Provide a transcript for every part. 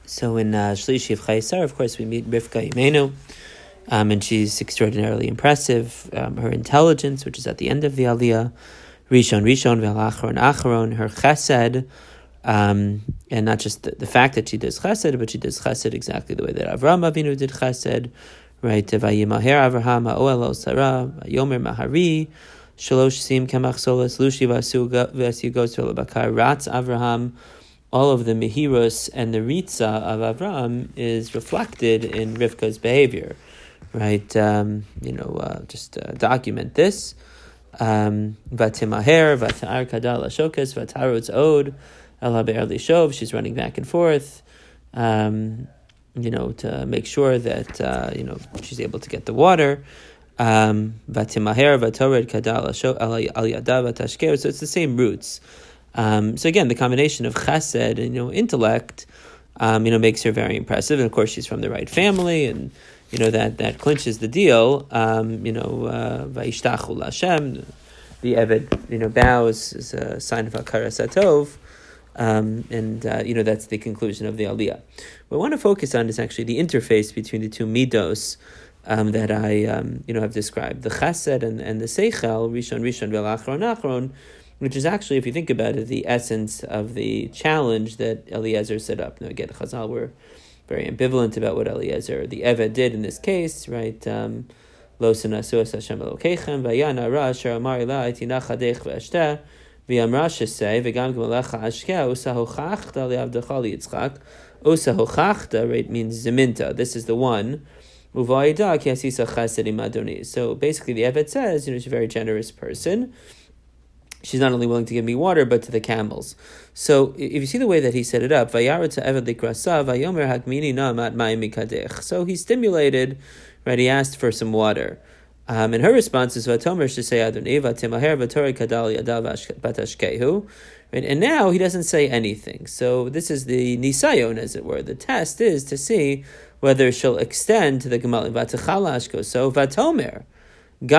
So in Shlishi of Chayesar, of course, we meet Rivka Imenu, and she's extraordinarily impressive. Her intelligence, which is at the end of the Aliyah, Rishon, V'Acharon, Acharon, her Chesed, and not just the fact that she does Chesed, but she does Chesed exactly the way that Avraham Avinu did Chesed, right? Vayimaher Avraham Ha'oel Sarah, Yomer Mahari, Shalosh Sim Kamach Solas, Lushi V'Asiu Goes Bakar, Ratz Avraham. All of the Mehirus and the Ritza of Avraham is reflected in Rivka's behavior, right? Just document this. Vatimaher, Vata'ar Kadal Ashokas, Vatarutz Od, El Habe'er Lishov, she's running back and forth, to make sure that, she's able to get the water. Vatimaher, Vatored Kadal Ashok, Al Yada, Vatashker, so it's the same roots. So again, the combination of chesed and intellect, makes her very impressive. And of course, she's from the right family, and that clinches the deal. Vayishtachu Lashem, the Eved, bows as a sign of Hakaras Hatov, and that's the conclusion of the Aliyah. What I want to focus on is actually the interface between the two midos that I have described, the chesed and the seichel, Rishon, V'Acharon, which is actually, if you think about it, the essence of the challenge that Eliezer set up. Now, again, Chazal were very ambivalent about what Eliezer, the Eved, did in this case, right? Lo senasu es Hashem Elokeichem, vayana ra asher amar ela etina chadech ve'ashteh, v'yamra shesei, v'gam g'malecha ashkeh, usa hochachta li'avdecha li'yitzchak, usa hochachta, right, means zeminta. This is the one. Uvayida ki asisa chesed im adoni. So basically, the Eved says, she's a very generous person. She's not only willing to give me water, but to the camels. So if you see the way that he set it up, so he stimulated, right? He asked for some water. And her response is, right? And now he doesn't say anything. So this is the nisayon, as it were. The test is to see whether she'll extend to the gemalim. So vatomer. She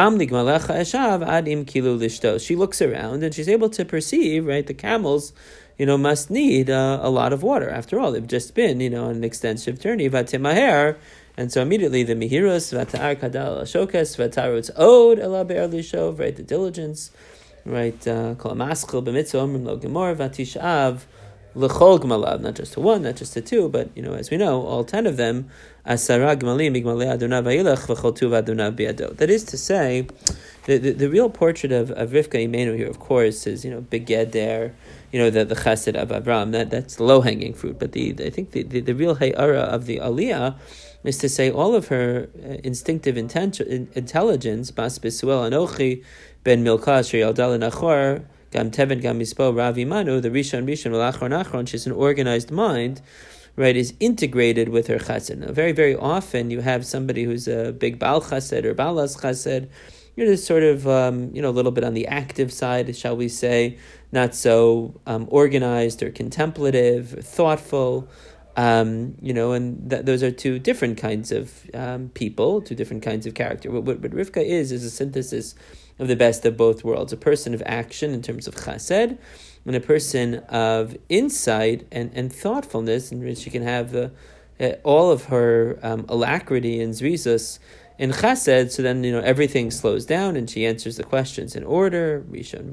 looks around and she's able to perceive, right, the camels, must need a lot of water. After all, they've just been, on an extensive journey. Vatimaher, and so immediately the mihirus, vata'ar kadal ashokas, vatarutz od ela be'er lishov, right, the diligence, right, kol amaschil b'mitzvah omrim lo gemor, vatishav l'chol gmalav, not just to one, not just to two, but, as we know, all 10 of them, asara gmalim igmalei adonav vayilach v'chol tuv adonav bi'ado. That is to say, the real portrait of Rivka Imenu here, of course, is, big there, the chesed of Abraham, that's low-hanging fruit, but I think the real hayara of the Aliyah is to say all of her instinctive intelligence, bas b'suel anochi, ben milka asher yaldal nachor, gam teven gam mispo ravi manu, the rishon v'lachron, she's an organized mind, right, is integrated with her chesed. Now, very, very often you have somebody who's a big Baal chesed or Baalas chesed, just sort of, a little bit on the active side, shall we say, not so organized or contemplative, thoughtful, and those are two different kinds of people, two different kinds of character. What Rivka is a synthesis of the best of both worlds, a person of action in terms of chesed, and a person of insight and thoughtfulness, in which she can have all of her alacrity and zrizus in chesed, so then, everything slows down and she answers the questions in order, rishon,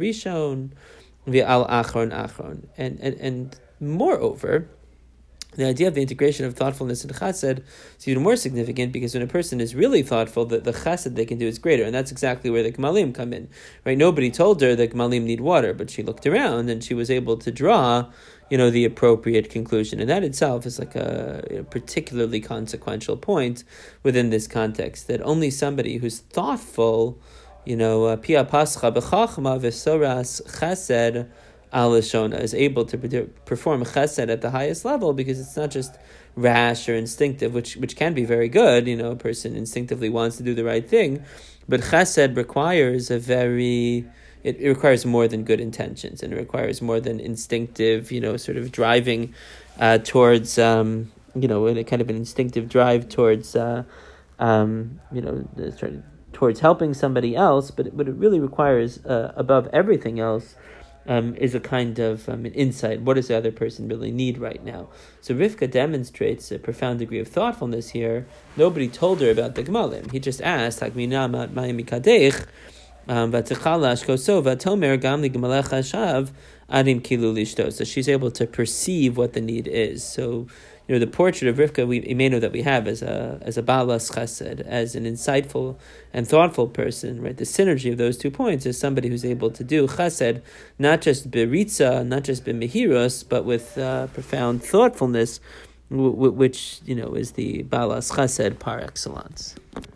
v'al achron. And moreover, the idea of the integration of thoughtfulness and chesed is even more significant, because when a person is really thoughtful, the chesed they can do is greater, and that's exactly where the gemalim come in. Right? Nobody told her that gemalim need water, but she looked around and she was able to draw, the appropriate conclusion, and that itself is like a particularly consequential point within this context. That only somebody who's thoughtful, pia pascha b'chachma v'soras chesed al-shona, is able to perform chesed at the highest level, because it's not just rash or instinctive, which can be very good. A person instinctively wants to do the right thing, but chesed requires it requires more than good intentions, and it requires more than instinctive, sort of driving towards, in a kind of an instinctive drive towards, towards helping somebody else. But it really requires, above everything else, is a kind of an insight. What does the other person really need right now? So Rivka demonstrates a profound degree of thoughtfulness here. Nobody told her about the Gemalim. He just asked, so she's able to perceive what the need is. So, the portrait of Rivka, we may know that we have as a balas chesed, as an insightful and thoughtful person, right? The synergy of those 2 points is somebody who's able to do chesed, not just beritza, not just b'mehiros, but with profound thoughtfulness, which is the balas chesed par excellence.